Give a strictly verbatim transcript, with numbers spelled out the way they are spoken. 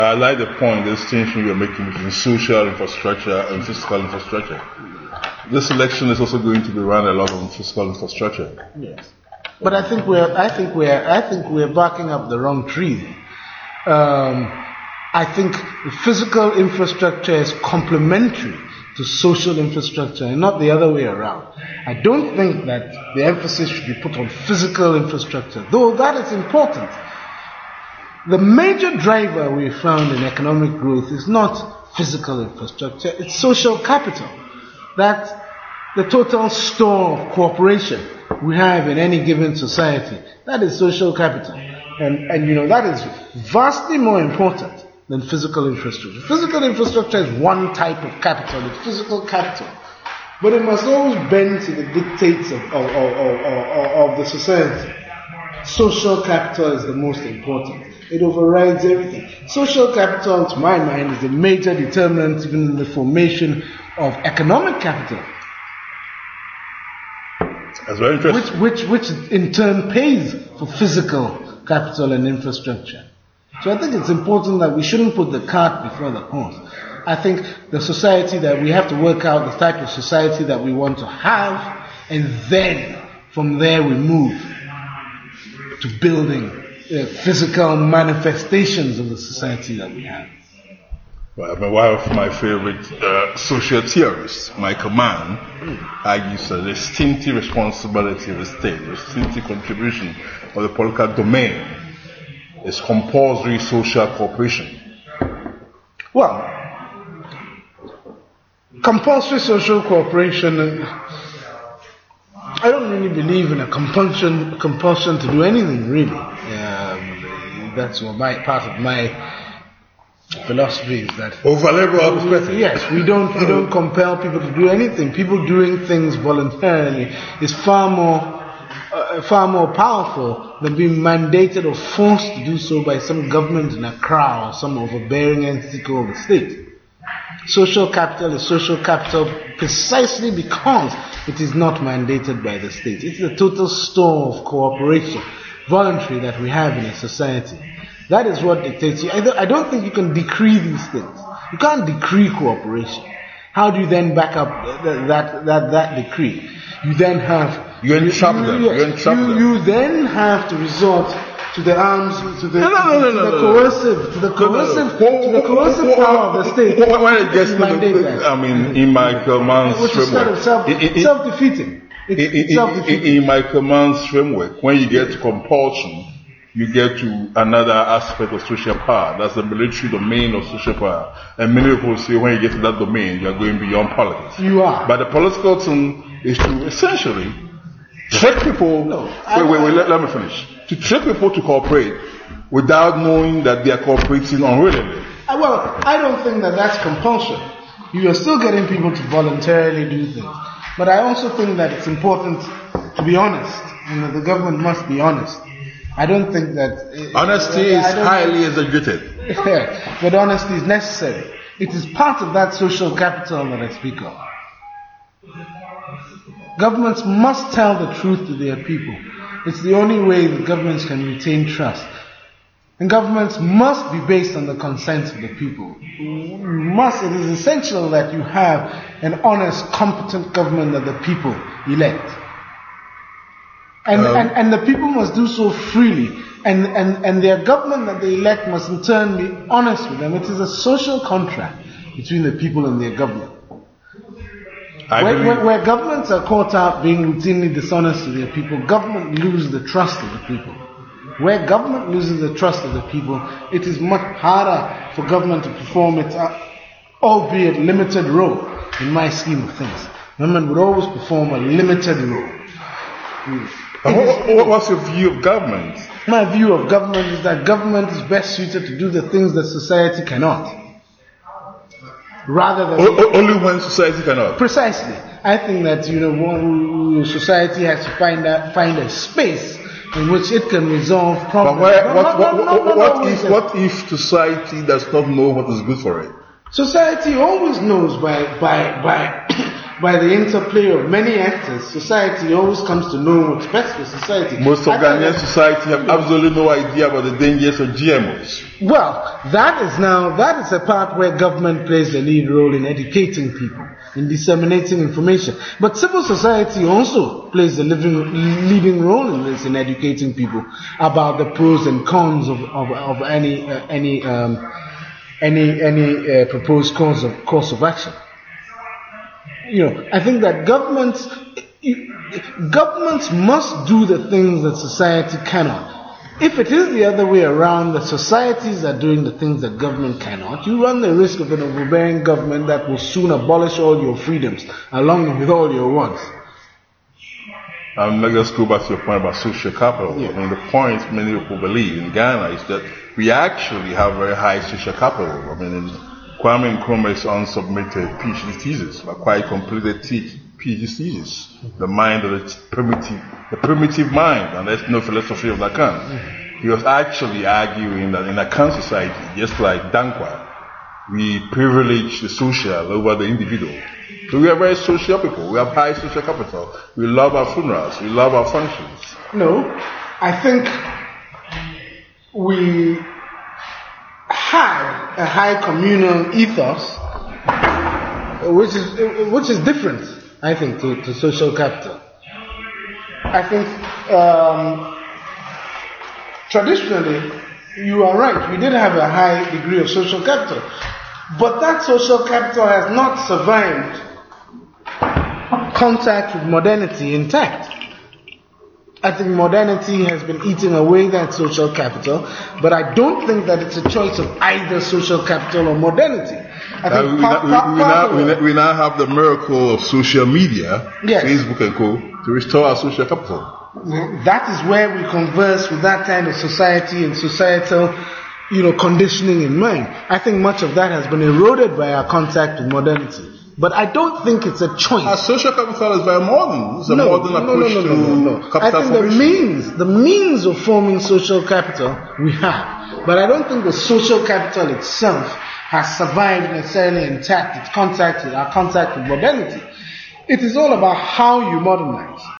I like the point, the distinction you're making between social infrastructure and physical infrastructure. This election is also going to be run a lot on physical infrastructure. Yes, but I think we're I think we're I think we're barking up the wrong tree. Um, I think the physical infrastructure is complementary to social infrastructure and not the other way around. I don't think that the emphasis should be put on physical infrastructure, though that is important. The major driver we found in economic growth is not physical infrastructure, it's social capital. That the total store of cooperation we have in any given society, that is social capital. And, and you know, that is vastly more important than physical infrastructure. Physical infrastructure is one type of capital, it's physical capital. But it must always bend to the dictates of, of, of, of, of the society. Social capital is the most important. It overrides everything. Social capital, to my mind, is the major determinant even in the formation of economic capital. That's very interesting. Which, which, which in turn pays for physical capital and infrastructure. So I think it's important that we shouldn't put the cart before the horse. I think the society that we have to work out the type of society that we want to have, and then from there we move to building uh, physical manifestations of the society that we have. Well, one of my favorite uh, social theorists, Michael Mann, argues that the distinctive responsibility of the state, the distinctive contribution of the political domain is compulsory social cooperation. Well, compulsory social cooperation, I don't really believe in a compulsion compulsion to do anything, really. Um, that's what my, part of my philosophy is that over-liberal perspective. Yes, we don't we don't compel people to do anything. People doing things voluntarily is far more uh, far more powerful than being mandated or forced to do so by some government in Accra or some overbearing entity called the state. Social capital is social capital precisely because it is not mandated by the state. It's the total store of cooperation, voluntary, that we have in a society. That is what dictates you. I don't, I don't think you can decree these things. You can't decree cooperation. How do you then back up that that that, that decree? You then have you entrap them. Yes, you entrap you, them. You then have to resort to the arms, to the, no, no, no, to no, the no, coercive, to the coercive, no, no. to the coercive power of the state. When it gets to the, I mean, in Michael Mann's which is framework, kind of self, it, it, self-defeating. It's it, it, self-defeating. In Michael Mann's framework, when you get to compulsion, you get to another aspect of social power. That's the military domain of social power. And many people say when you get to that domain, you are going beyond politics. You are. But the political thing is to essentially trick people. No, wait, wait, wait, let, let me finish. To trick people to cooperate without knowing that they are cooperating unwillingly. Well, I don't think that that's compulsion. You are still getting people to voluntarily do things. But I also think that it's important to be honest, and that the government must be honest. I don't think that... Honesty is highly exaggerated. Yeah, but honesty is necessary. It is part of that social capital that I speak of. Governments must tell the truth to their people. It's the only way that governments can retain trust. And governments must be based on the consent of the people. You must, it is essential that you have an honest, competent government that the people elect. And, um, and, and the people must do so freely. And, and, and their government that they elect must in turn be honest with them. It is a social contract between the people and their government. Where, where, where governments are caught out being routinely dishonest to their people, government loses the trust of the people. Where government loses the trust of the people, it is much harder for government to perform its, uh, albeit limited role, in my scheme of things. Government would always perform a limited role. Mm. What, what's your view of government? My view of government is that government is best suited to do the things that society cannot. Rather than o- only when society cannot. Precisely. I think that you know one, society has to find a, find a space in which it can resolve problems. But where, what, what, what, what if what if society does not know what is good for it? Society always knows by by by by the interplay of many actors, society always comes to know what's best for society. Most of Ghanaian society have absolutely no idea about the dangers of G M Os. Well, that is now, that is a part where government plays the lead role in educating people, in disseminating information. But civil society also plays the living, leading role in this, in educating people about the pros and cons of, of, of any, uh, any, um, any, any uh, proposed course of, course of action. You know, I think that governments, governments must do the things that society cannot. If it is the other way around, that societies are doing the things that government cannot, you run the risk of an overbearing government that will soon abolish all your freedoms, along with all your wants. Um, let's go back to your point about social capital. Yeah. I mean, the point many people believe in Ghana is that we actually have very high social capital. I mean, in Kwame Nkrumah's unsubmitted PhD thesis, but quite completed PhD thesis, the mind of the primitive, the primitive mind, and there's no philosophy of Lacan. He was actually arguing that in a Akan society, just like Dankwa, we privilege the social over the individual. So we are very social people. We have high social capital. We love our funerals. We love our functions. No, I think we have a high communal ethos, which is which is different, I think, to, to social capital. I think um, traditionally, you are right. We did have a high degree of social capital, but that social capital has not survived contact with modernity intact. I think modernity has been eating away that social capital, but I don't think that it's a choice of either social capital or modernity. I think uh, we, part, we, part, we, part now, we, now, we now have the miracle of social media, yes. Facebook and co, to restore our social capital. That is where we converse with that kind of society and societal, you know, conditioning in mind. I think much of that has been eroded by our contact with modernity. But I don't think it's a choice. Our social capital is very modern. It's a no, modern no, approach no, no, no, no, no. to capital I think formation. the means, the means of forming social capital we have. But I don't think the social capital itself has survived necessarily intact, its contact with our contact with modernity. It is all about how you modernize.